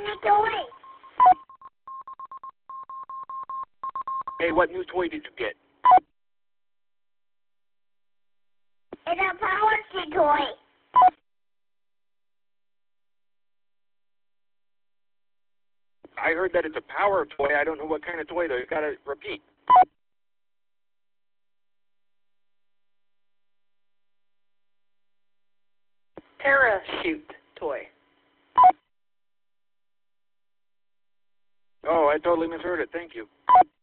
new toy. Hey, what new toy did you get? It's a power toy. I heard that it's a power toy. I don't know what kind of toy, though. You gotta repeat. Parachute toy. Oh, I totally misheard it. Thank you.